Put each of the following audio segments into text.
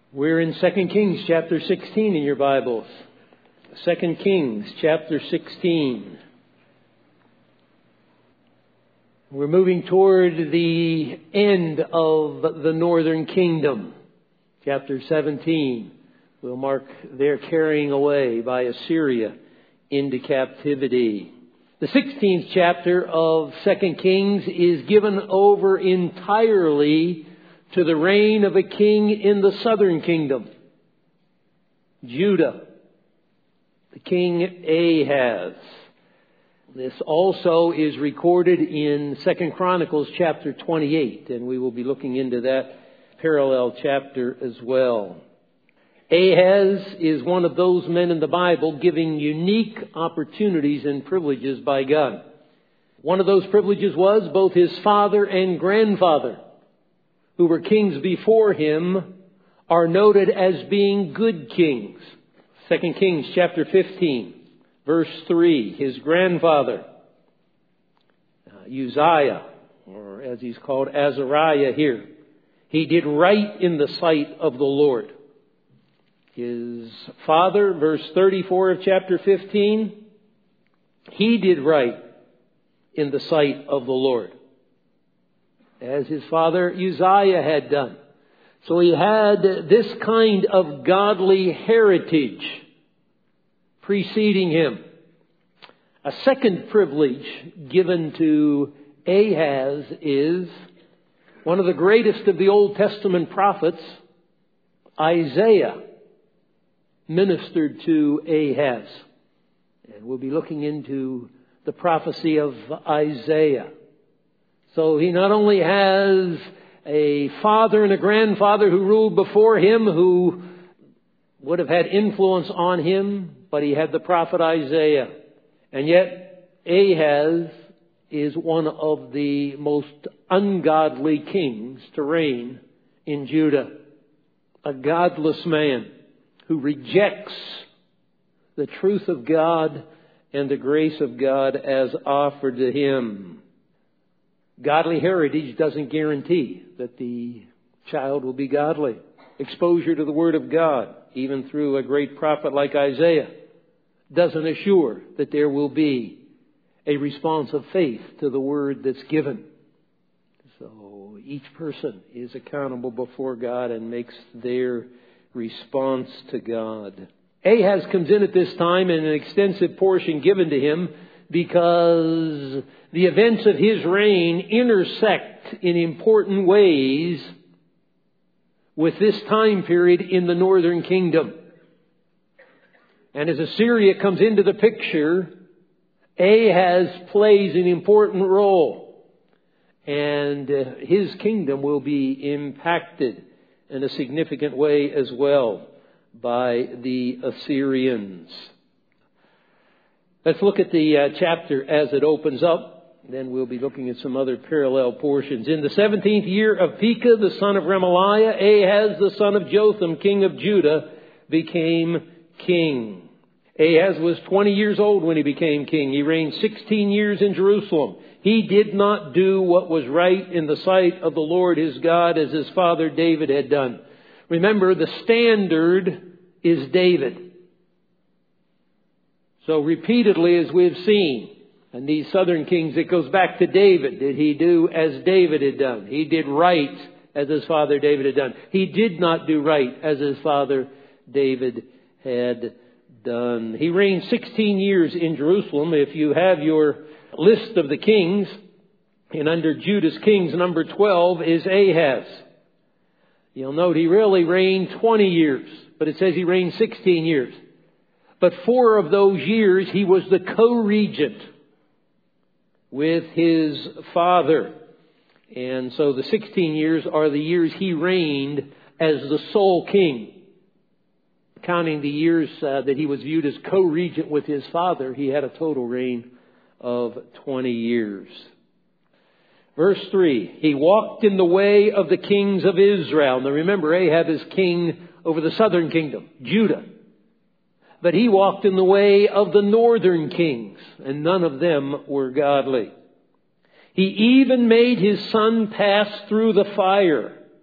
We're in 2 Kings chapter 16 in your Bibles. 2 Kings chapter 16. We're moving toward the end of the northern kingdom. Chapter 17 will mark their carrying away by Assyria into captivity. The 16th chapter of 2 Kings is given over entirely to the reign of a king in the southern kingdom, Judah, the king Ahaz. This also is recorded in 2 Chronicles chapter 28, and we will be looking into that parallel chapter as well. Ahaz is one of those men in the Bible giving unique opportunities and privileges by God. One of those privileges was both his father and grandfather, who were kings before him, are noted as being good kings. 2 Kings chapter 15, verse 3. His grandfather, Uzziah, or as he's called, Azariah here, he did right in the sight of the Lord. His father, verse 34 of chapter 15, he did right in the sight of the Lord, as his father Uzziah had done. So he had this kind of godly heritage preceding him. A second privilege given to Ahaz is one of the greatest of the Old Testament prophets, Isaiah, ministered to Ahaz. And we'll be looking into the prophecy of Isaiah. So he not only has a father and a grandfather who ruled before him who would have had influence on him, but he had the prophet Isaiah. And yet Ahaz is one of the most ungodly kings to reign in Judah. A godless man who rejects the truth of God and the grace of God as offered to him. Godly heritage doesn't guarantee that the child will be godly. Exposure to the Word of God, even through a great prophet like Isaiah, doesn't assure that there will be a response of faith to the Word that's given. So each person is accountable before God and makes their response to God. Ahaz comes in at this time in an extensive portion given to him because the events of his reign intersect in important ways with this time period in the northern kingdom. And as Assyria comes into the picture, Ahaz plays an important role. And his kingdom will be impacted in a significant way as well by the Assyrians. Let's look at the chapter as it opens up. Then we'll be looking at some other parallel portions. In the 17th year of Pekah, the son of Remaliah, Ahaz, the son of Jotham, king of Judah, became king. Ahaz was 20 years old when he became king. He reigned 16 years in Jerusalem. He did not do what was right in the sight of the Lord his God as his father David had done. Remember, the standard is David. So repeatedly, as we've seen, and these southern kings, it goes back to David. Did he do as David had done? He did right as his father David had done. He did not do right as his father David had done. He reigned 16 years in Jerusalem. If you have your list of the kings, and under Judah's kings, number 12 is Ahaz. You'll note he really reigned 20 years, but it says he reigned 16 years. But 4 of those years he was the co-regent with his father. And so the 16 years are the years he reigned as the sole king. Counting the years that he was viewed as co-regent with his father, he had a total reign of 20 years. Verse 3, he walked in the way of the kings of Israel. Now remember, Ahab is king over the southern kingdom, Judah. But he walked in the way of the northern kings, and none of them were godly. He even made his son pass through the fire,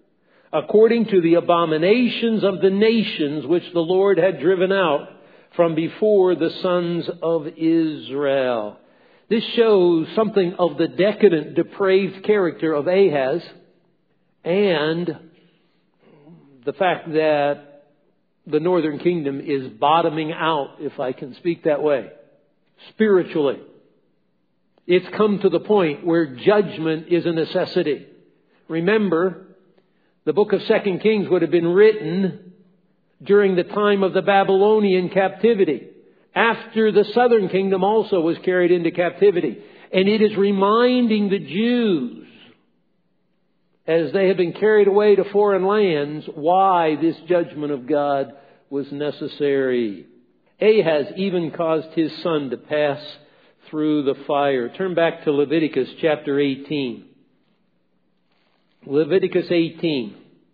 according to the abominations of the nations which the Lord had driven out from before the sons of Israel. This shows something of the decadent, depraved character of Ahaz, and the fact that the northern kingdom is bottoming out, if I can speak that way, spiritually. It's come to the point where judgment is a necessity. Remember, the book of 2 Kings would have been written during the time of the Babylonian captivity, after the southern kingdom also was carried into captivity. And it is reminding the Jews, as they have been carried away to foreign lands, why this judgment of God was necessary. Ahaz even caused his son to pass through the fire. Turn back to Leviticus chapter 18. Leviticus 18,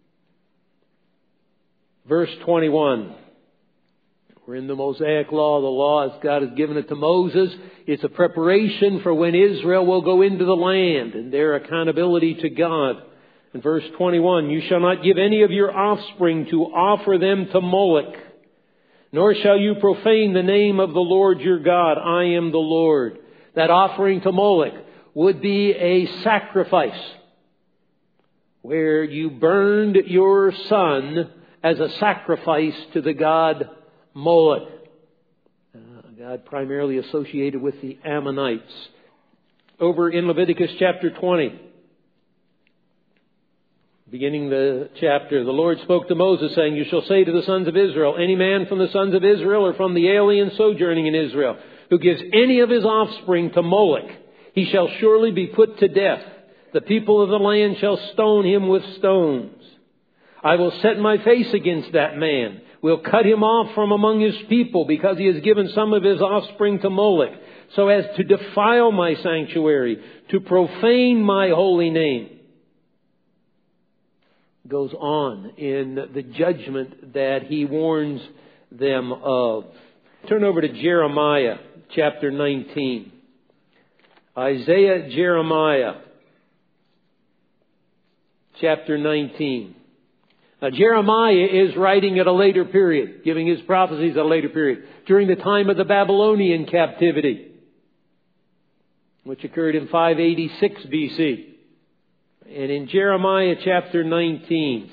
verse 21. We're in the Mosaic Law. The law, as God has given it to Moses, it's a preparation for when Israel will go into the land and their accountability to God. In verse 21, you shall not give any of your offspring to offer them to Moloch, nor shall you profane the name of the Lord your God. I am the Lord. That offering to Moloch would be a sacrifice where you burned your son as a sacrifice to the god Moloch. God primarily associated with the Ammonites. Over in Leviticus chapter 20, beginning the chapter, the Lord spoke to Moses, saying, you shall say to the sons of Israel, any man from the sons of Israel or from the alien sojourning in Israel, who gives any of his offspring to Moloch, he shall surely be put to death. The people of the land shall stone him with stones. I will set my face against that man, will cut him off from among his people, because he has given some of his offspring to Moloch, so as to defile my sanctuary, to profane my holy name. Goes on in the judgment that he warns them of. Turn over to Jeremiah chapter 19. Isaiah, Jeremiah chapter 19. Now, Jeremiah is writing at a later period, giving his prophecies at a later period, during the time of the Babylonian captivity, which occurred in 586 BC. And in Jeremiah chapter 19,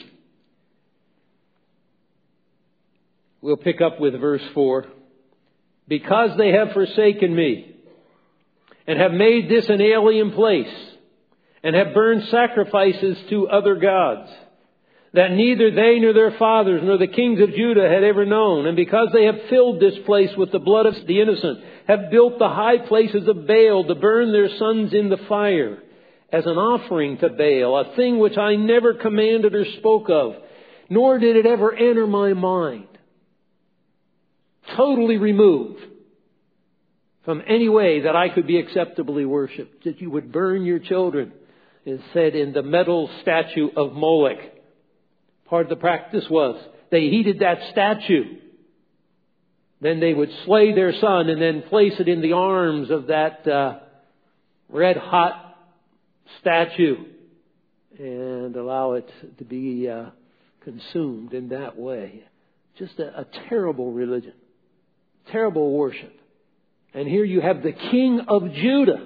we'll pick up with verse 4. Because they have forsaken me, and have made this an alien place, and have burned sacrifices to other gods, that neither they nor their fathers nor the kings of Judah had ever known, and because they have filled this place with the blood of the innocent, have built the high places of Baal to burn their sons in the fire, as an offering to Baal, a thing which I never commanded or spoke of, nor did it ever enter my mind. Totally removed from any way that I could be acceptably worshipped. That you would burn your children, is said, in the metal statue of Moloch. Part of the practice was they heated that statue. Then they would slay their son and then place it in the arms of that red hot statue and allow it to be consumed in that way. Just a terrible religion. Terrible worship. And here you have the king of Judah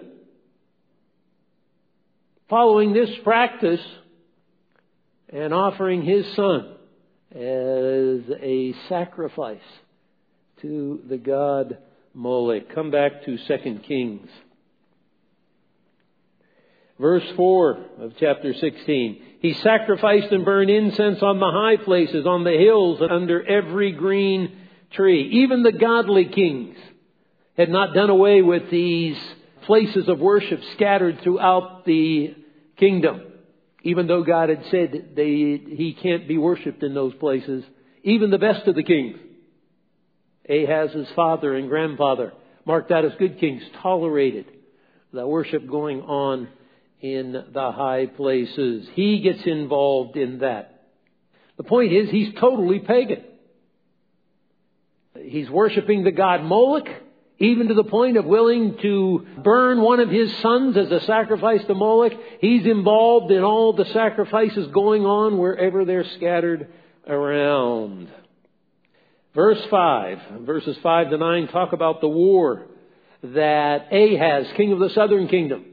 following this practice and offering his son as a sacrifice to the god Moloch. Come back to 2 Kings. Verse 4 of chapter 16. He sacrificed and burned incense on the high places, on the hills, and under every green tree. Even the godly kings had not done away with these places of worship scattered throughout the kingdom. Even though God had said he can't be worshipped in those places. Even the best of the kings, Ahaz's father and grandfather, marked out as good kings, tolerated the worship going on in the high places. He gets involved in that. The point is, he's totally pagan. He's worshiping the god Moloch, even to the point of willing to burn one of his sons as a sacrifice to Moloch. He's involved in all the sacrifices going on wherever they're scattered around. Verses 5 to 9 talk about the war that Ahaz, king of the southern kingdom,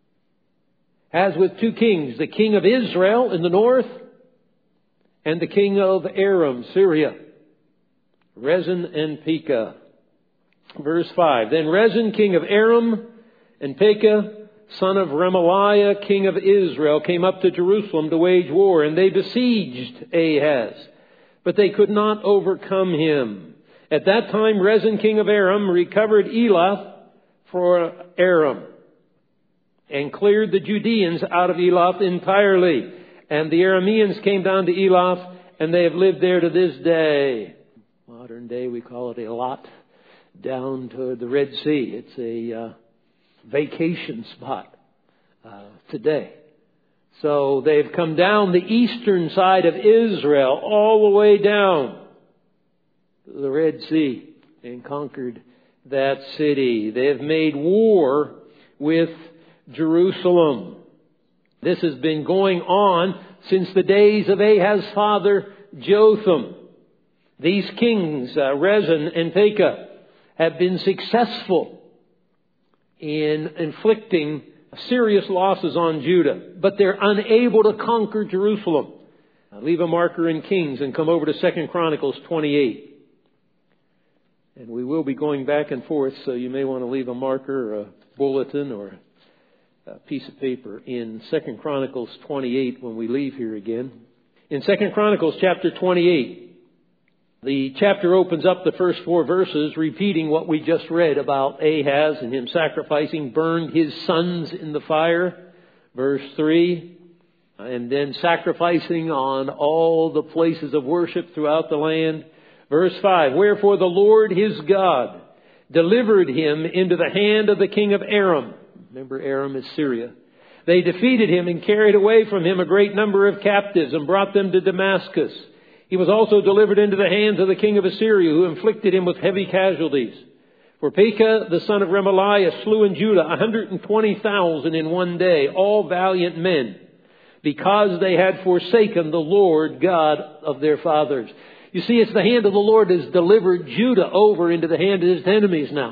has with two kings, the king of Israel in the north and the king of Aram, Syria, Rezin and Pekah. Verse 5, Then Rezin, king of Aram, and Pekah, son of Remaliah, king of Israel, came up to Jerusalem to wage war, and they besieged Ahaz, but they could not overcome him. At that time, Rezin, king of Aram, recovered Elath for Aram, and cleared the Judeans out of Elath entirely. And the Arameans came down to Elath, and they have lived there to this day. Modern day, we call it Elat, down to the Red Sea. It's a vacation spot today. So they've come down the eastern side of Israel, all the way down to the Red Sea, and conquered that city. They have made war with Jerusalem. This has been going on since the days of Ahaz's father Jotham. These kings, Rezin and Pekah, have been successful in inflicting serious losses on Judah, but they're unable to conquer Jerusalem. Leave a marker in Kings and come over to 2 Chronicles 28. And we will be going back and forth, so you may want to leave a marker or a bulletin or a piece of paper in 2 Chronicles 28 when we leave here again. In 2 Chronicles chapter 28, the chapter opens up the first 4 verses repeating what we just read about Ahaz and him sacrificing, burned his sons in the fire. Verse 3, and then sacrificing on all the places of worship throughout the land. Verse 5, Wherefore the Lord his God delivered him into the hand of the king of Aram. Remember, Aram is Syria. They defeated him and carried away from him a great number of captives and brought them to Damascus. He was also delivered into the hands of the king of Assyria, who inflicted him with heavy casualties. For Pekah, the son of Remaliah, slew in Judah 120,000 in one day, all valiant men, because they had forsaken the Lord God of their fathers. You see, it's the hand of the Lord that has delivered Judah over into the hand of his enemies now.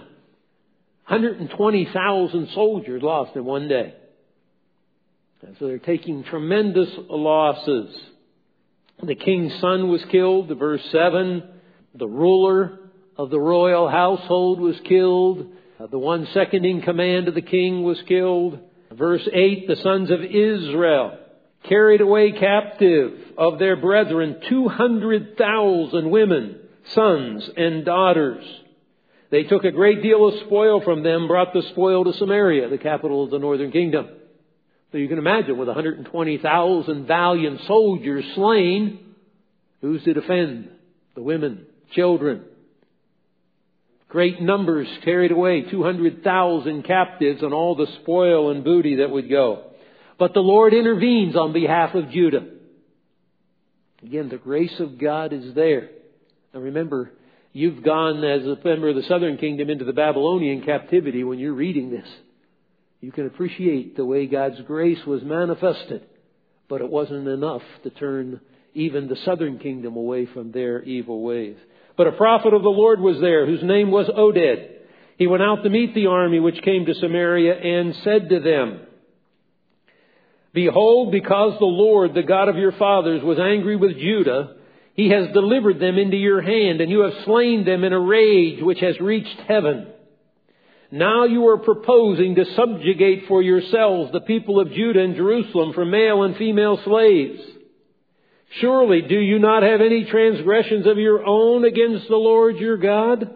120,000 soldiers lost in one day. And so they're taking tremendous losses. The king's son was killed. Verse 7, the ruler of the royal household was killed. The one second in command of the king was killed. Verse 8, the sons of Israel carried away captive of their brethren 200,000 women, sons, and daughters. They took a great deal of spoil from them, brought the spoil to Samaria, the capital of the northern kingdom. So you can imagine, with 120,000 valiant soldiers slain, who's to defend? The women, children. Great numbers carried away, 200,000 captives and all the spoil and booty that would go. But the Lord intervenes on behalf of Judah. Again, the grace of God is there. Now remember, you've gone as a member of the southern kingdom into the Babylonian captivity when you're reading this. You can appreciate the way God's grace was manifested. But it wasn't enough to turn even the southern kingdom away from their evil ways. But a prophet of the Lord was there, whose name was Oded. He went out to meet the army which came to Samaria and said to them, Behold, because the Lord, the God of your fathers, was angry with Judah, He has delivered them into your hand, and you have slain them in a rage which has reached heaven. Now you are proposing to subjugate for yourselves the people of Judah and Jerusalem for male and female slaves. Surely do you not have any transgressions of your own against the Lord your God?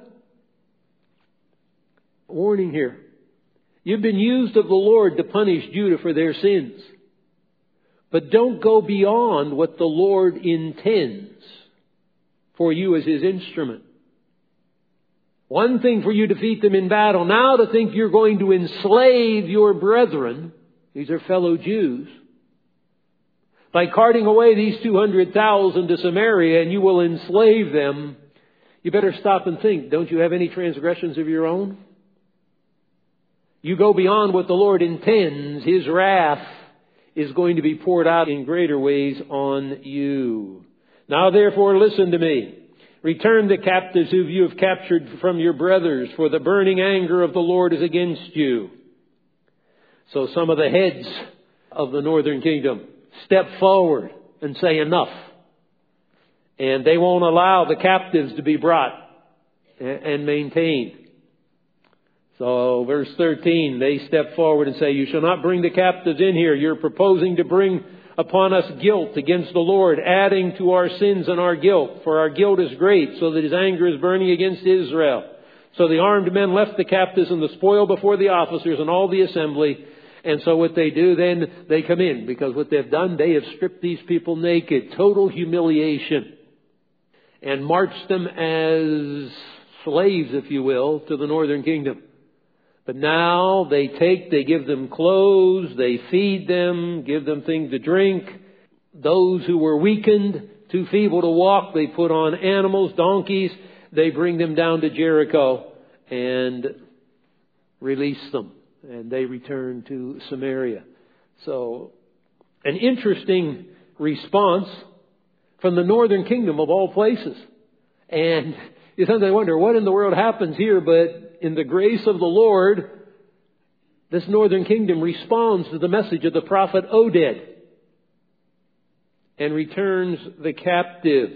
Warning here. You've been used of the Lord to punish Judah for their sins. But don't go beyond what the Lord intends for you as His instrument. One thing for you to defeat them in battle. Now to think you're going to enslave your brethren, these are fellow Jews, by carting away these 200,000 to Samaria, and you will enslave them. You better stop and think, don't you have any transgressions of your own? You go beyond what the Lord intends. His wrath is going to be poured out in greater ways on you. Now therefore listen to me. Return the captives whom you have captured from your brothers, for the burning anger of the Lord is against you. So some of the heads of the northern kingdom step forward and say enough. And they won't allow the captives to be brought and maintained. So verse 13, they step forward and say, you shall not bring the captives in here. You're proposing to bring upon us guilt against the Lord, adding to our sins and our guilt. For our guilt is great, so that his anger is burning against Israel. So the armed men left the captives and the spoil before the officers and all the assembly. And so what they do then, they come in, because what they've done, they have stripped these people naked. Total humiliation. And marched them as slaves, if you will, to the northern kingdom. But now they give them clothes, they feed them, give them things to drink. Those who were weakened, too feeble to walk, they put on animals, donkeys. They bring them down to Jericho and release them. And they return to Samaria. So, an interesting response from the northern kingdom of all places. And you sometimes wonder, what in the world happens here? But in the grace of the Lord, this northern kingdom responds to the message of the prophet Oded and returns the captives.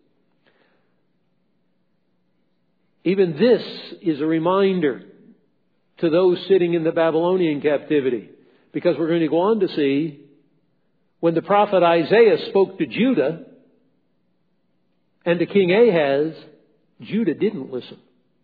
Even this is a reminder to those sitting in the Babylonian captivity. Because we're going to go on to see, when the prophet Isaiah spoke to Judah and to King Ahaz, Judah didn't listen.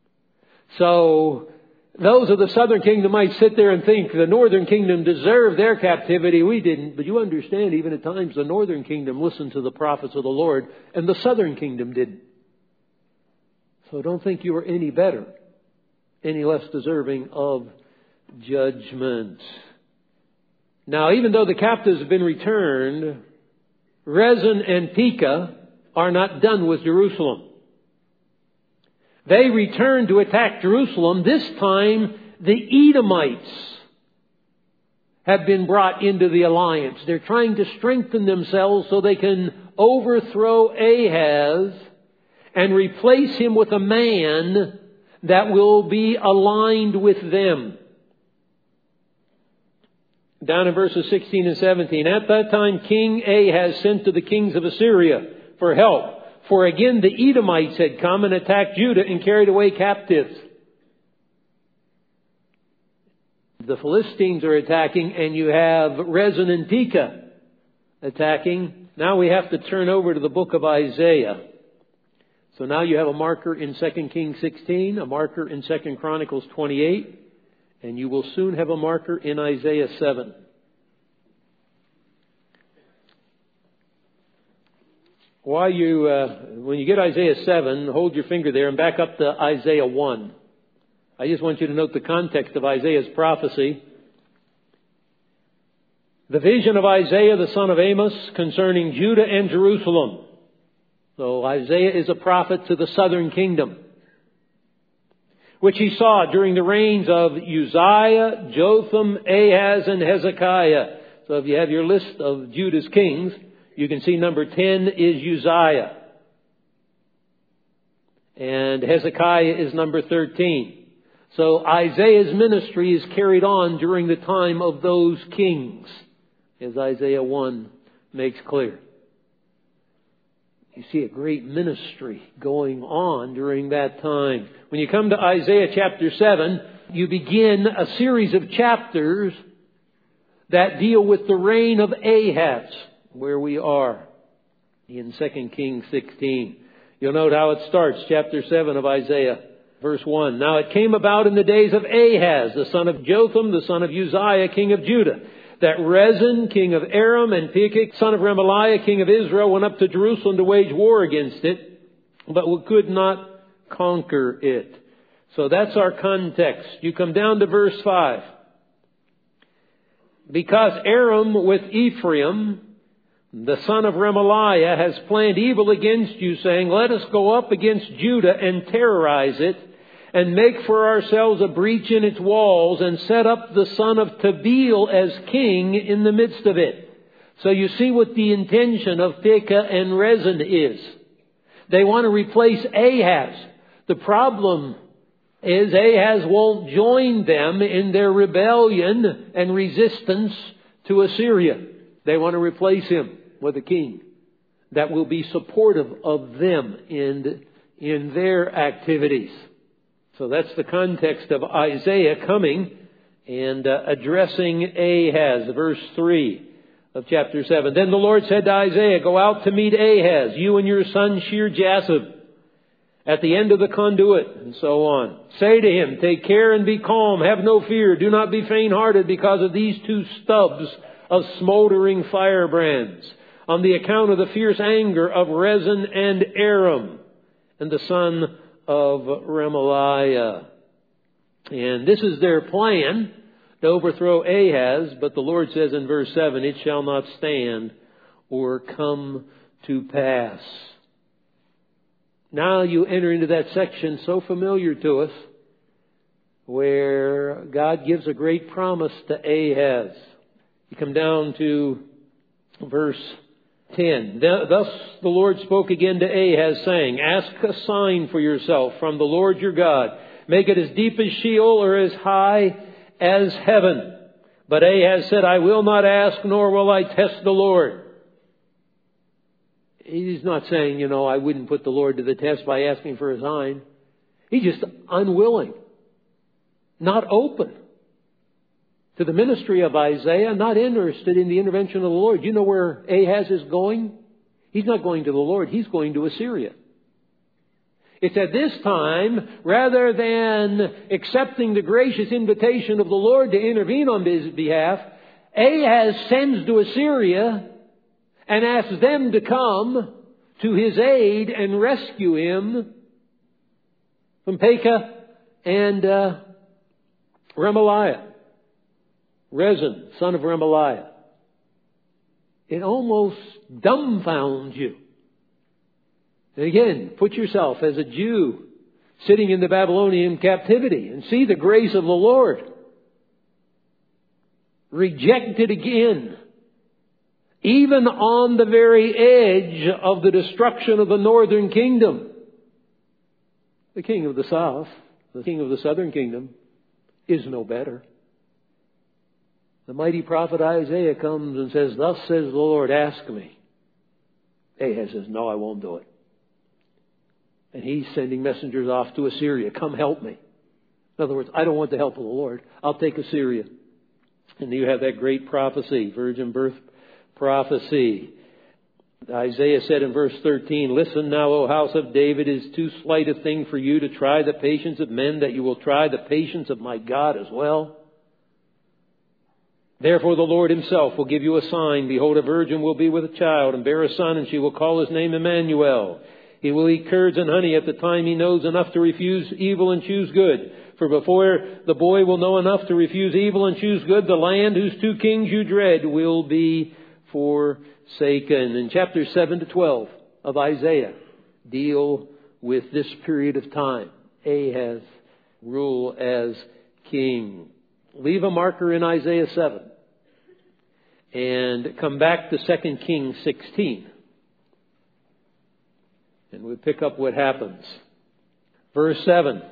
So those of the southern kingdom might sit there and think the northern kingdom deserved their captivity. We didn't. But you understand, even at times the northern kingdom listened to the prophets of the Lord and the southern kingdom didn't. So don't think you are any better, any less deserving of judgment. Now, even though the captives have been returned, Rezin and Pekah are not done with Jerusalem. They return to attack Jerusalem. This time, the Edomites have been brought into the alliance. They're trying to strengthen themselves so they can overthrow Ahaz and replace him with a man that will be aligned with them. Down in verses 16 and 17. At that time, King Ahaz sent to the kings of Assyria for help. For again the Edomites had come and attacked Judah and carried away captives. The Philistines are attacking, and you have Rezin and Pekah attacking. Now we have to turn over to the book of Isaiah. So now you have a marker in 2 Kings 16, a marker in 2 Chronicles 28, and you will soon have a marker in Isaiah 7. When you get Isaiah 7, hold your finger there and back up to Isaiah 1. I just want you to note the context of Isaiah's prophecy. The vision of Isaiah, the son of Amos, concerning Judah and Jerusalem. So Isaiah is a prophet to the southern kingdom, which he saw during the reigns of Uzziah, Jotham, Ahaz, and Hezekiah. So if you have your list of Judah's kings, you can see number 10 is Uzziah. And Hezekiah is number 13. So Isaiah's ministry is carried on during the time of those kings, as Isaiah 1 makes clear. You see a great ministry going on during that time. When you come to Isaiah chapter 7, you begin a series of chapters that deal with the reign of Ahaz, where we are in 2 Kings 16. You'll note how it starts, chapter 7 of Isaiah, verse 1. Now it came about in the days of Ahaz, the son of Jotham, the son of Uzziah, king of Judah, that Rezin, king of Aram, and Pekah, son of Remaliah, king of Israel, went up to Jerusalem to wage war against it, but could not conquer it. So that's our context. You come down to verse 5. Because Aram with Ephraim the son of Remaliah, has planned evil against you, saying, let us go up against Judah and terrorize it, and make for ourselves a breach in its walls, and set up the son of Tabeel as king in the midst of it. So you see what the intention of Pekah and Rezin is. They want to replace Ahaz. The problem is Ahaz won't join them in their rebellion and resistance to Assyria. They want to replace him with a king that will be supportive of them in their activities. So that's the context of Isaiah coming and addressing Ahaz. Verse 3 of chapter 7. Then the Lord said to Isaiah, go out to meet Ahaz, you and your son Shear-Jashub, at the end of the conduit, and so on. Say to him, take care and be calm, have no fear, do not be faint-hearted because of these two stubs of smoldering firebrands, on the account of the fierce anger of Rezin and Aram, and the son of Remaliah. And this is their plan, to overthrow Ahaz, but the Lord says in verse 7, it shall not stand or come to pass. Now you enter into that section so familiar to us, where God gives a great promise to Ahaz. You come down to verse 10. Thus the Lord spoke again to Ahaz, saying, ask a sign for yourself from the Lord your God. Make it as deep as Sheol or as high as heaven. But Ahaz said, I will not ask, nor will I test the Lord. He's not saying, I wouldn't put the Lord to the test by asking for a sign. He's just unwilling, not open to the ministry of Isaiah, not interested in the intervention of the Lord. You know where Ahaz is going? He's not going to the Lord. He's going to Assyria. It's at this time, rather than accepting the gracious invitation of the Lord to intervene on his behalf, Ahaz sends to Assyria and asks them to come to his aid and rescue him from Pekah and Remaliah. Rezin, son of Remaliah. It almost dumbfounds you. And again, put yourself as a Jew sitting in the Babylonian captivity and see the grace of the Lord. Rejected again, even on the very edge of the destruction of the northern kingdom. The king of the south, the king of the southern kingdom, is no better. The mighty prophet Isaiah comes and says, thus says the Lord, ask me. Ahaz says, no, I won't do it. And he's sending messengers off to Assyria. Come help me. In other words, I don't want the help of the Lord. I'll take Assyria. And you have that great prophecy, virgin birth prophecy. Isaiah said in verse 13, listen now, O house of David, it is too slight a thing for you to try the patience of men, that you will try the patience of my God as well. Therefore the Lord himself will give you a sign. Behold, a virgin will be with a child and bear a son, and she will call his name Emmanuel. He will eat curds and honey at the time he knows enough to refuse evil and choose good. For before the boy will know enough to refuse evil and choose good, the land whose two kings you dread will be forsaken. In chapters 7 to 12 of Isaiah deal with this period of time. Ahaz rule as king. Leave a marker in Isaiah 7 and come back to 2 Kings 16. And we pick up what happens. Verse 7.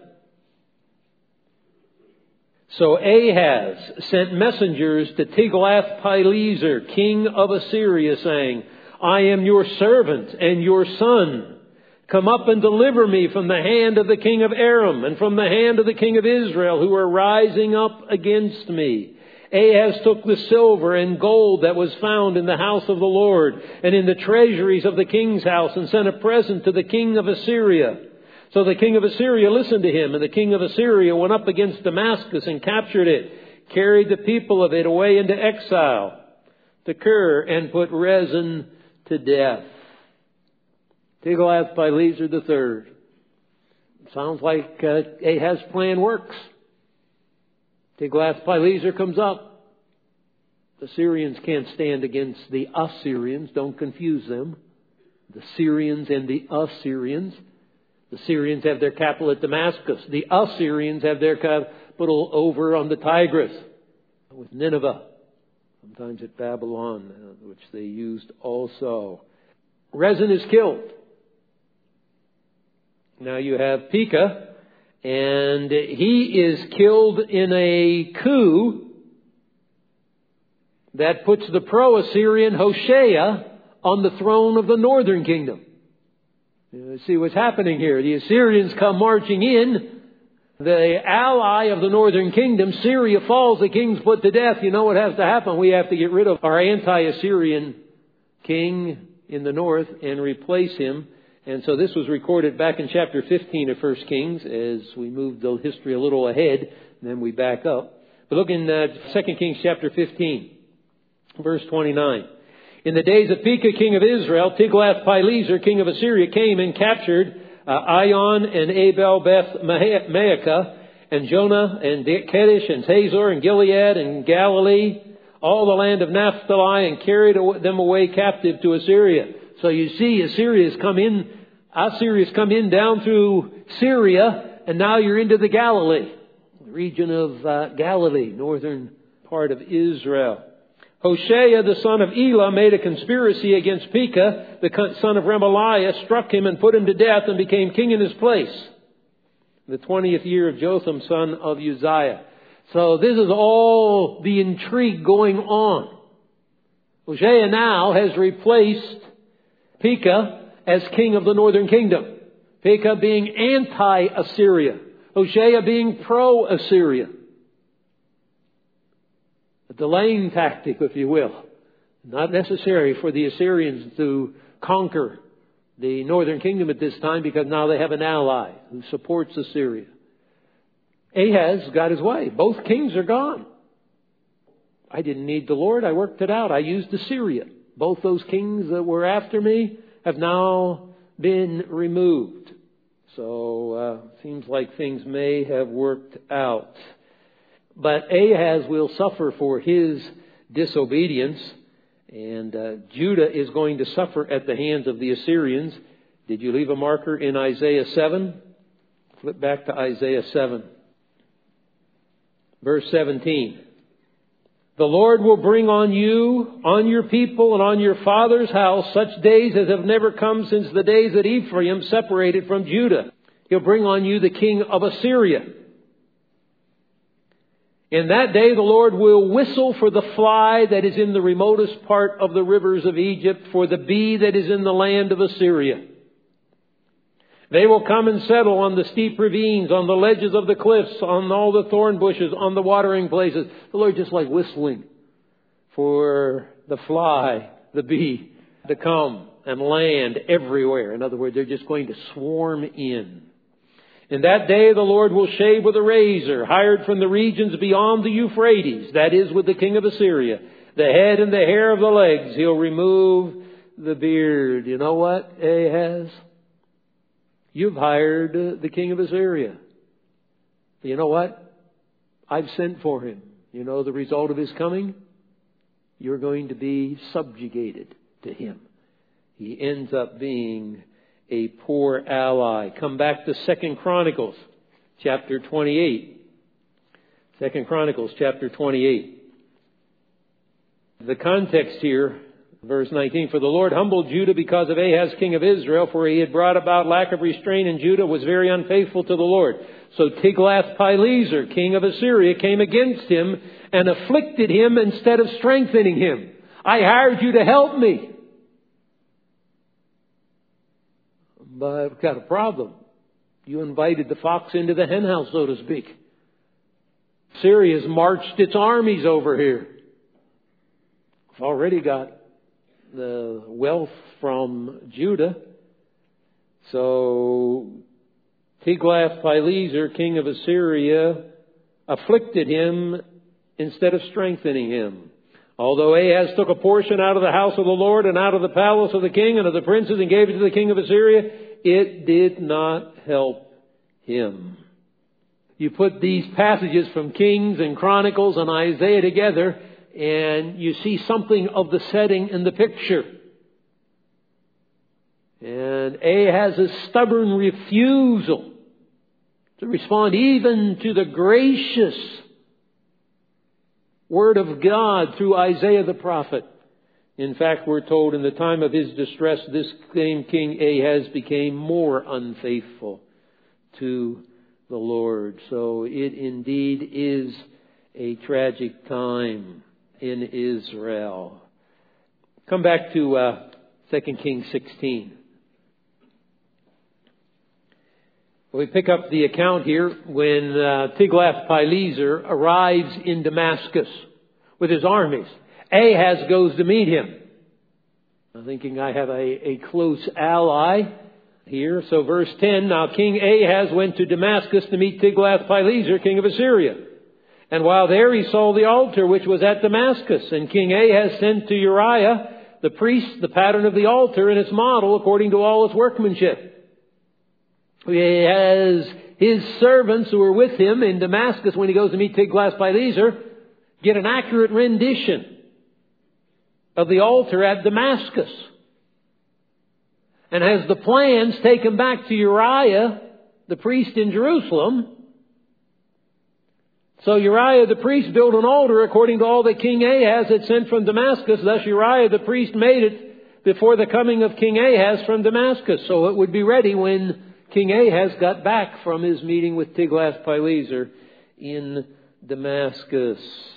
So Ahaz sent messengers to Tiglath-Pileser, king of Assyria, saying, I am your servant and your son. Come up and deliver me from the hand of the king of Aram and from the hand of the king of Israel, who are rising up against me. Ahaz took the silver and gold that was found in the house of the Lord and in the treasuries of the king's house, and sent a present to the king of Assyria. So the king of Assyria listened to him, and the king of Assyria went up against Damascus and captured it, carried the people of it away into exile to Kir, and put Rezin to death. Tiglath-Pileser III. Sounds like Ahaz's plan works. Tiglath-Pileser comes up. The Syrians can't stand against the Assyrians. Don't confuse them. The Syrians and the Assyrians. The Syrians have their capital at Damascus. The Assyrians have their capital over on the Tigris with Nineveh. Sometimes at Babylon, which they used also. Rezin is killed. Now you have Pekah, and he is killed in a coup that puts the pro-Assyrian Hoshea on the throne of the northern kingdom. You see what's happening here. The Assyrians come marching in. The ally of the northern kingdom, Syria, falls. The king's put to death. You know what has to happen? We have to get rid of our anti-Assyrian king in the north and replace him. And so this was recorded back in chapter 15 of 1 Kings as we move the history a little ahead. And then we back up. But look in 2 Kings chapter 15, verse 29. In the days of Pekah, king of Israel, Tiglath-Pileser, king of Assyria, came and captured Ion and Abel Beth Maacah and Jonah and Kedesh and Hazor and Gilead and Galilee, all the land of Naphtali, and carried them away captive to Assyria. So you see, Assyria's come in down through Syria, and now you're into the Galilee, the region of Galilee, northern part of Israel. Hoshea, the son of Elah, made a conspiracy against Pekah, the son of Remaliah, struck him and put him to death and became king in his place. The 20th year of Jotham, son of Uzziah. So this is all the intrigue going on. Hoshea now has replaced Pekah as king of the northern kingdom. Pekah being anti-Assyria. Hoshea being pro-Assyria. A delaying tactic, if you will. Not necessary for the Assyrians to conquer the northern kingdom at this time, because now they have an ally who supports Assyria. Ahaz got his way. Both kings are gone. I didn't need the Lord. I worked it out. I used Assyria. Both those kings that were after me have now been removed. So seems like things may have worked out. But Ahaz will suffer for his disobedience, and Judah is going to suffer at the hands of the Assyrians. Did you leave a marker in Isaiah 7? Flip back to Isaiah 7. Verse 17. The Lord will bring on you, on your people, and on your father's house such days as have never come since the days that Ephraim separated from Judah. He'll bring on you the king of Assyria. In that day the Lord will whistle for the fly that is in the remotest part of the rivers of Egypt, for the bee that is in the land of Assyria. They will come and settle on the steep ravines, on the ledges of the cliffs, on all the thorn bushes, on the watering places. The Lord just like whistling for the fly, the bee, to come and land everywhere. In other words, they're just going to swarm in. In that day the Lord will shave with a razor, hired from the regions beyond the Euphrates, that is, with the king of Assyria, the head and the hair of the legs. He'll remove the beard. You know what, Ahaz? You've hired the king of Assyria. You know what? I've sent for him. You know the result of his coming? You're going to be subjugated to him. He ends up being a poor ally. Come back to 2 Chronicles chapter 28. 2 Chronicles chapter 28. The context here, verse 19, for the Lord humbled Judah because of Ahaz king of Israel, for he had brought about lack of restraint in Judah, was very unfaithful to the Lord. So Tiglath-Pileser, king of Assyria, came against him and afflicted him instead of strengthening him. I hired you to help me. But I've got a problem. You invited the fox into the henhouse, so to speak. Syria's marched its armies over here. It's already got the wealth from Judah. So Tiglath-Pileser, king of Assyria, afflicted him instead of strengthening him. Although Ahaz took a portion out of the house of the Lord and out of the palace of the king and of the princes and gave it to the king of Assyria, it did not help him. You put these passages from Kings and Chronicles and Isaiah together, and you see something of the setting in the picture. And Ahaz's stubborn refusal to respond even to the gracious word of God through Isaiah the prophet. In fact, we're told in the time of his distress, this same King Ahaz became more unfaithful to the Lord. So it indeed is a tragic time in Israel. Come back to 2 Kings 16. We pick up the account here when Tiglath-Pileser arrives in Damascus with his armies. Ahaz goes to meet him. I'm thinking I have a close ally here. So verse 10, now King Ahaz went to Damascus to meet Tiglath-Pileser, king of Assyria. And while there he saw the altar which was at Damascus. And King Ahaz sent to Uriah the priest the pattern of the altar and its model according to all its workmanship. He has his servants who are with him in Damascus when he goes to meet Tiglath-Pileser get an accurate rendition of the altar at Damascus. And has the plans taken back to Uriah, the priest in Jerusalem. So Uriah the priest built an altar according to all that King Ahaz had sent from Damascus. Thus Uriah the priest made it before the coming of King Ahaz from Damascus. So it would be ready when King Ahaz got back from his meeting with Tiglath-Pileser in Damascus.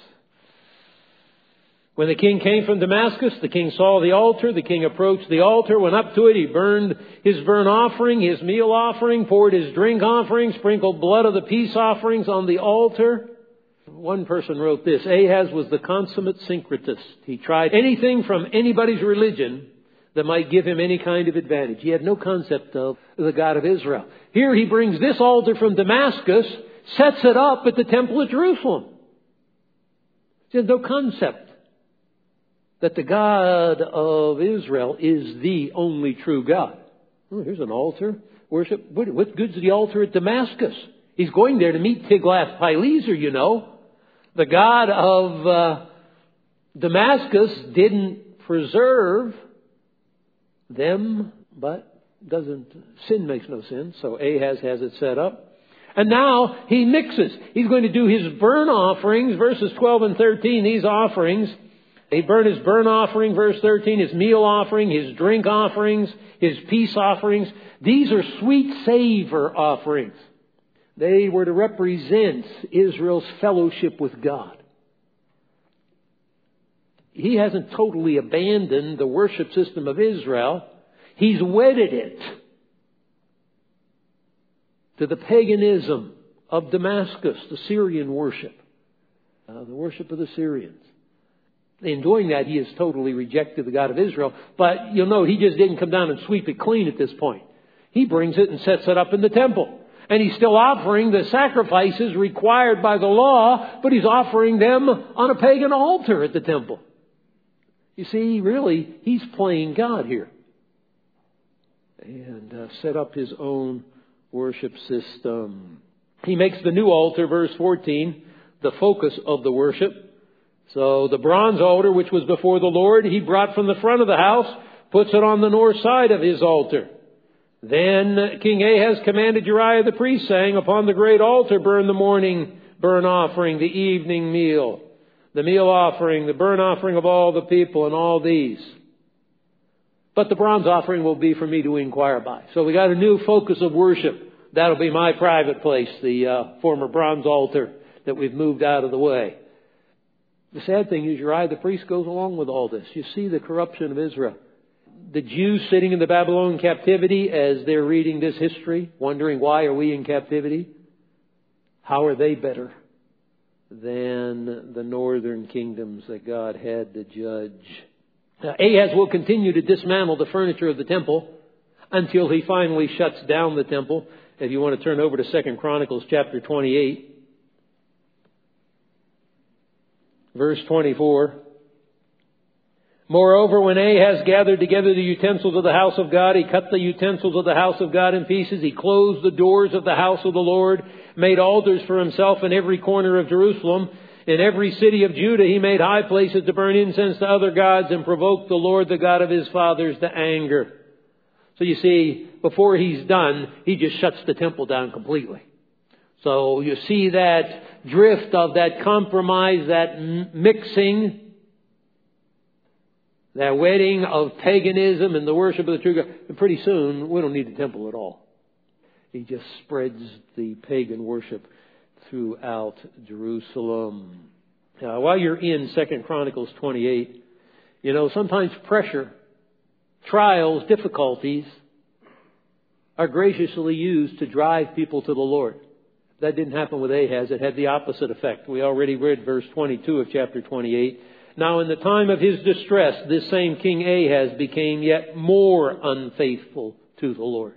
When the king came from Damascus, the king saw the altar. The king approached the altar, went up to it. He burned his burnt offering, his meal offering, poured his drink offering, sprinkled blood of the peace offerings on the altar. One person wrote this: Ahaz was the consummate syncretist. He tried anything from anybody's religion that might give him any kind of advantage. He had no concept of the God of Israel. Here he brings this altar from Damascus, sets it up at the temple at Jerusalem. He has no concept that the God of Israel is the only true God. Oh, here's an altar. Worship. What good's the altar at Damascus? He's going there to meet Tiglath-Pileser, you know. The God of Damascus didn't preserve them, but sin makes no sin. So Ahaz has it set up. And now he mixes. He's going to do his burnt offerings, verses 12 and 13, these offerings. He burned his burnt offering, verse 13, his meal offering, his drink offerings, his peace offerings. These are sweet savor offerings. They were to represent Israel's fellowship with God. He hasn't totally abandoned the worship system of Israel. He's wedded it to the paganism of Damascus, the Syrian worship, the worship of the Syrians. In doing that, he has totally rejected the God of Israel. But you'll note, he just didn't come down and sweep it clean at this point. He brings it and sets it up in the temple. And he's still offering the sacrifices required by the law, but he's offering them on a pagan altar at the temple. You see, really, he's playing God here. And set up his own worship system. He makes the new altar, verse 14, the focus of the worship. So the bronze altar, which was before the Lord, he brought from the front of the house, puts it on the north side of his altar. Then King Ahaz commanded Uriah the priest, saying, upon the great altar burn the morning burnt offering, the evening meal, the meal offering, the burnt offering of all the people, and all these. But the bronze offering will be for me to inquire by. So we got a new focus of worship. That'll be my private place, the former bronze altar that we've moved out of the way. The sad thing is Uriah the priest goes along with all this. You see the corruption of Israel. The Jews sitting in the Babylonian captivity as they're reading this history, wondering why are we in captivity? How are they better than the northern kingdoms that God had to judge? Now, Ahaz will continue to dismantle the furniture of the temple until he finally shuts down the temple. If you want to turn over to 2 Chronicles chapter 28. Verse 24. Moreover, when Ahaz gathered together the utensils of the house of God, he cut the utensils of the house of God in pieces. He closed the doors of the house of the Lord, made altars for himself in every corner of Jerusalem. In every city of Judah he made high places to burn incense to other gods and provoked the Lord, the God of his fathers, to anger. So you see, before he's done, he just shuts the temple down completely. So you see that drift of that compromise, that mixing, that wedding of paganism and the worship of the true God. And pretty soon, we don't need the temple at all. He just spreads the pagan worship throughout Jerusalem. Now, while you're in 2 Chronicles 28, sometimes pressure, trials, difficulties are graciously used to drive people to the Lord. That didn't happen with Ahaz. It had the opposite effect. We already read verse 22 of chapter 28. Now in the time of his distress, this same King Ahaz became yet more unfaithful to the Lord.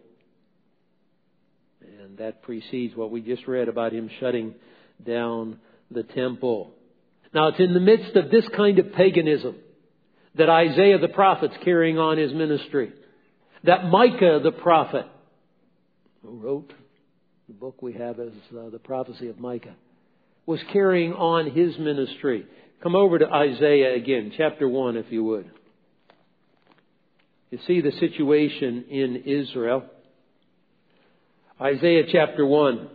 And that precedes what we just read about him shutting down the temple. Now it's in the midst of this kind of paganism that Isaiah the prophet's carrying on his ministry. That Micah the prophet, who wrote the book we have as the prophecy of Micah, was carrying on his ministry. Come over to Isaiah again, chapter 1, if you would. You see the situation in Israel. Isaiah chapter 1.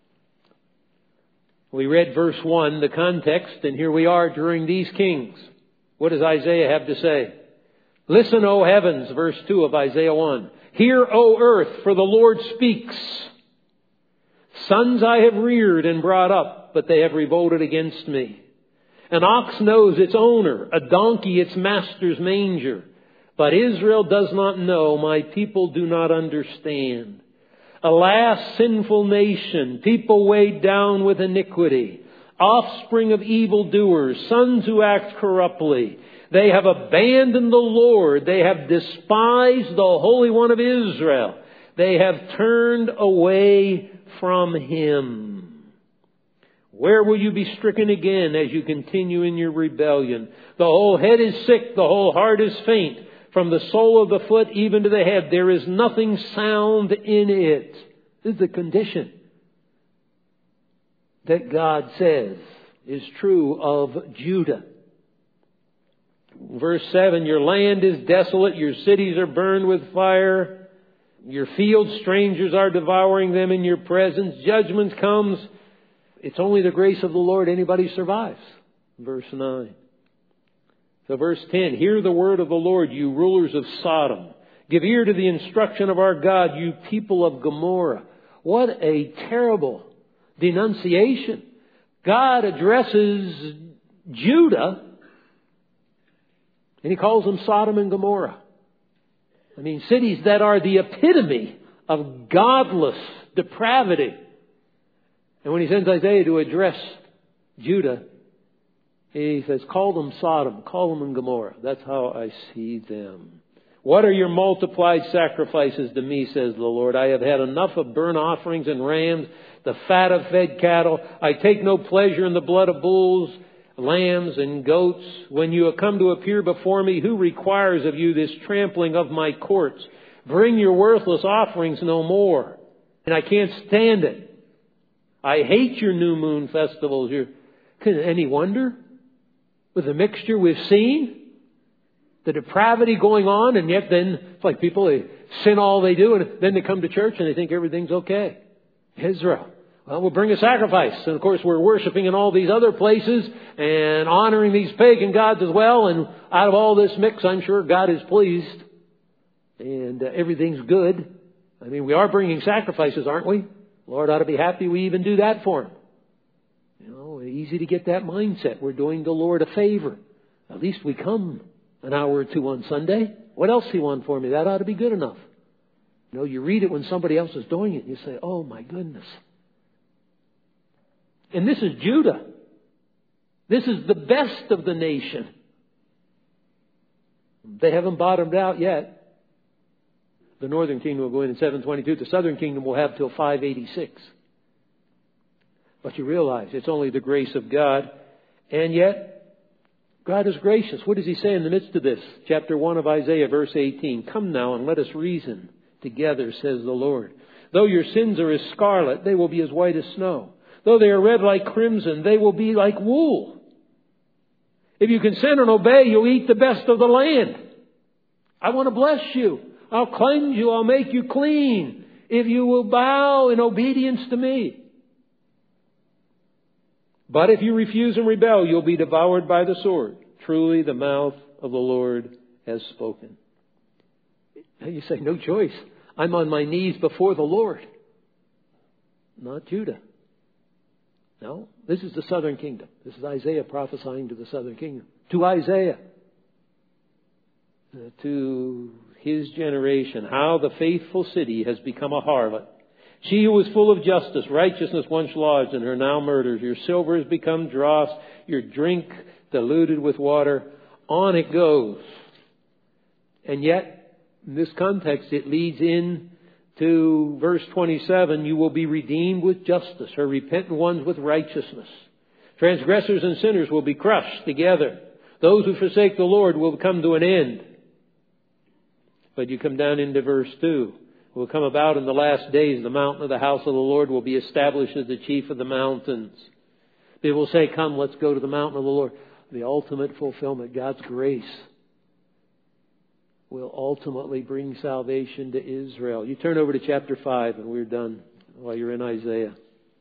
We read verse 1, the context, and here we are during these kings. What does Isaiah have to say? Listen, O heavens, verse 2 of Isaiah 1. Hear, O earth, for the Lord speaks. Sons I have reared and brought up, but they have revolted against me. An ox knows its owner, a donkey its master's manger. But Israel does not know, my people do not understand. Alas, sinful nation, people weighed down with iniquity, offspring of evildoers, sons who act corruptly. They have abandoned the Lord. They have despised the Holy One of Israel. They have turned away from Him. Where will you be stricken again as you continue in your rebellion? The whole head is sick, the whole heart is faint. From the sole of the foot even to the head, there is nothing sound in it. This is the condition that God says is true of Judah. Verse 7, your land is desolate, your cities are burned with fire, your fields strangers are devouring them in your presence. Judgment comes. It's only the grace of the Lord anybody survives. Verse 9. So verse 10, hear the word of the Lord, you rulers of Sodom. Give ear to the instruction of our God, you people of Gomorrah. What a terrible denunciation. God addresses Judah and He calls them Sodom and Gomorrah. I mean, cities that are the epitome of godless depravity. And when He sends Isaiah to address Judah, He says, call them Sodom, call them Gomorrah. That's how I see them. What are your multiplied sacrifices to me, says the Lord? I have had enough of burnt offerings and rams, the fat of fed cattle. I take no pleasure in the blood of bulls, lambs, and goats. When you have come to appear before me, who requires of you this trampling of my courts? Bring your worthless offerings no more. And I can't stand it. I hate your new moon festivals. Any wonder? With the mixture we've seen, the depravity going on, and yet then it's like people, they sin all they do, and then they come to church and they think everything's okay. Israel, well, we'll bring a sacrifice. And of course we're worshiping in all these other places and honoring these pagan gods as well. And out of all this mix, I'm sure God is pleased. And everything's good. I mean, we are bringing sacrifices, aren't we? Lord ought to be happy we even do that for Him. You know, easy to get that mindset. We're doing the Lord a favor. At least we come an hour or two on Sunday. What else He wants for me? That ought to be good enough. You know, you read it when somebody else is doing it and you say, oh my goodness. And this is Judah. This is the best of the nation. They haven't bottomed out yet. The northern kingdom will go in 722. The southern kingdom will have till 586. But you realize it's only the grace of God. And yet, God is gracious. What does He say in the midst of this? Chapter 1 of Isaiah, verse 18. Come now and let us reason together, says the Lord. Though your sins are as scarlet, they will be as white as snow. Though they are red like crimson, they will be like wool. If you consent and obey, you'll eat the best of the land. I want to bless you. I'll cleanse you. I'll make you clean if you will bow in obedience to me. But if you refuse and rebel, you'll be devoured by the sword. Truly, the mouth of the Lord has spoken. And you say, no choice. I'm on my knees before the Lord. Not Judah. No, this is the southern kingdom. This is Isaiah prophesying to the southern kingdom. To Isaiah. To his generation. How the faithful city has become a harlot. She who was full of justice, righteousness once lodged in her, now murders. Your silver has become dross, your drink diluted with water. On it goes. And yet, in this context, it leads in to verse 27. You will be redeemed with justice, her repentant ones with righteousness. Transgressors and sinners will be crushed together. Those who forsake the Lord will come to an end. But you come down into verse 2. Will come about in the last days. The mountain of the house of the Lord will be established as the chief of the mountains. People will say, come, let's go to the mountain of the Lord. The ultimate fulfillment, God's grace, will ultimately bring salvation to Israel. You turn over to chapter 5 and we're done while you're in Isaiah.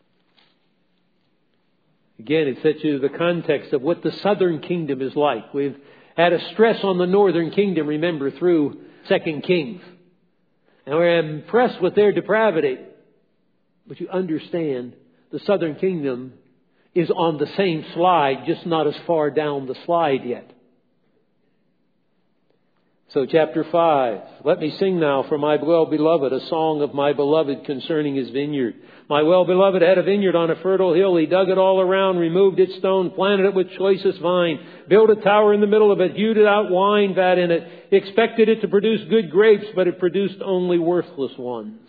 Again, it sets you the context of what the southern kingdom is like. We've had a stress on the northern kingdom, remember, through 2 Kings. And we're impressed with their depravity. But you understand, the southern kingdom is on the same slide, just not as far down the slide yet. So chapter 5. Let me sing now for my well-beloved a song of my beloved concerning his vineyard. My well-beloved had a vineyard on a fertile hill. He dug it all around, removed its stone, planted it with choicest vine, built a tower in the middle of it, hewed out wine vat in it. He expected it to produce good grapes, but it produced only worthless ones.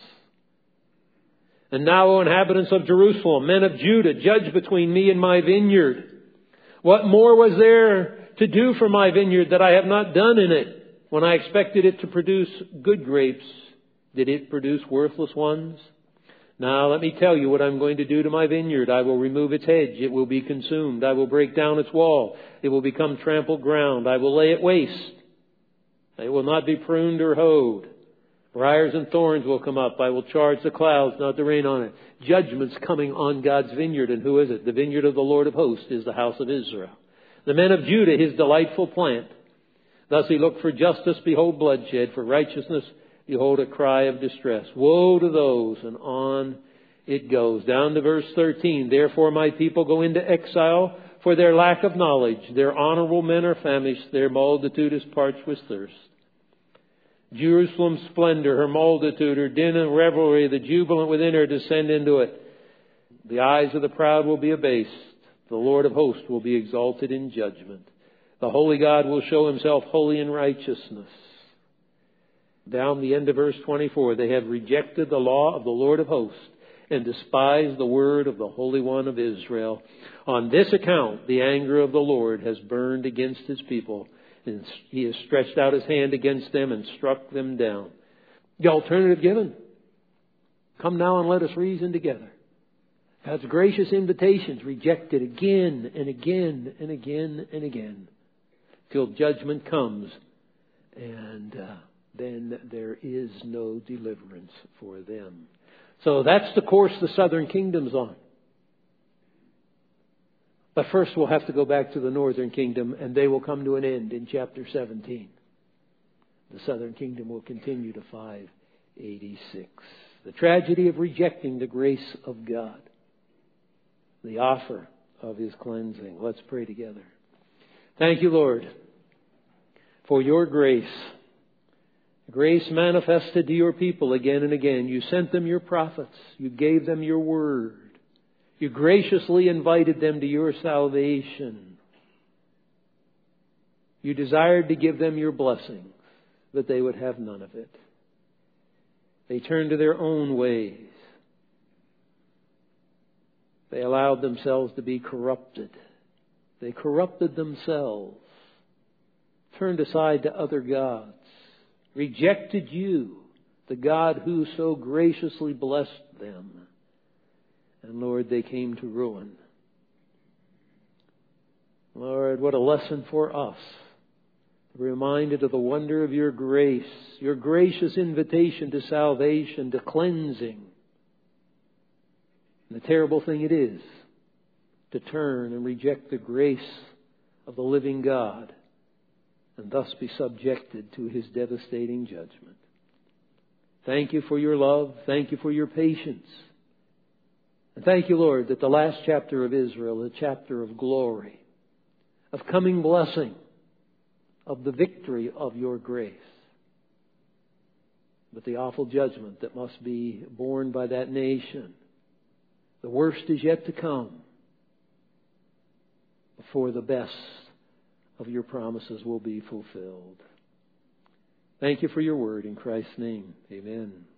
And now, O inhabitants of Jerusalem, men of Judah, judge between me and my vineyard. What more was there to do for my vineyard that I have not done in it? When I expected it to produce good grapes, did it produce worthless ones? Now let me tell you what I'm going to do to my vineyard. I will remove its hedge. It will be consumed. I will break down its wall. It will become trampled ground. I will lay it waste. It will not be pruned or hoed. Briars and thorns will come up. I will charge the clouds not to rain on it. Judgment's coming on God's vineyard. And who is it? The vineyard of the Lord of hosts is the house of Israel. The men of Judah, his delightful plant. Thus he looked for justice, behold bloodshed, for righteousness, behold a cry of distress. Woe to those, and on it goes. Down to verse 13. Therefore my people go into exile for their lack of knowledge. Their honorable men are famished, their multitude is parched with thirst. Jerusalem's splendor, her multitude, her din and revelry, the jubilant within her descend into it. The eyes of the proud will be abased. The Lord of hosts will be exalted in judgment. The holy God will show himself holy in righteousness. Down the end of verse 24, they have rejected the law of the Lord of hosts and despised the word of the Holy One of Israel. On this account, the anger of the Lord has burned against his people, and he has stretched out his hand against them and struck them down. The alternative given. Come now and let us reason together. God's gracious invitations rejected again and again and again and again, till judgment comes, and then there is no deliverance for them. So that's the course the southern kingdom's on. But first we'll have to go back to the northern kingdom, and they will come to an end in chapter 17. The southern kingdom will continue to 586. The tragedy of rejecting the grace of God. The offer of his cleansing. Let's pray together. Thank you, Lord, for your grace. Grace manifested to your people again and again. You sent them your prophets. You gave them your word. You graciously invited them to your salvation. You desired to give them your blessing, but they would have none of it. They turned to their own ways. They allowed themselves to be corrupted. They corrupted themselves, turned aside to other gods, rejected you, the God who so graciously blessed them. And Lord, they came to ruin. Lord, what a lesson for us. Reminded of the wonder of your grace, your gracious invitation to salvation, to cleansing. And the terrible thing it is to turn and reject the grace of the living God and thus be subjected to His devastating judgment. Thank you for your love. Thank you for your patience. And thank you, Lord, that the last chapter of Israel, a chapter of glory, of coming blessing, of the victory of your grace. But the awful judgment that must be borne by that nation, the worst is yet to come before the best of your promises will be fulfilled. Thank you for your word in Christ's name. Amen.